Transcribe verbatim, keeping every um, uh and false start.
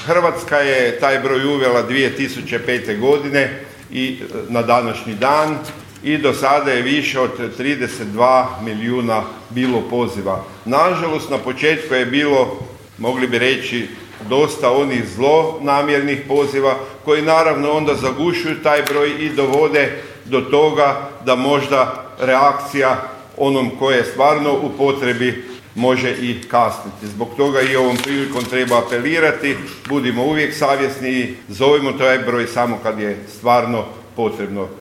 Hrvatska je taj broj uvela dvije tisuće pete. godine i na današnji dan i do sada je više od trideset dva milijuna bilo poziva. Nažalost, na početku je bilo, mogli bi reći, dosta onih zlonamjernih poziva koji naravno onda zagušuju taj broj i dovode do toga da možda reakcija onom koje je stvarno u potrebi može i kasniti. Zbog toga i ovom prilikom treba apelirati, budimo uvijek savjesni i zovimo taj broj samo kad je stvarno potrebno.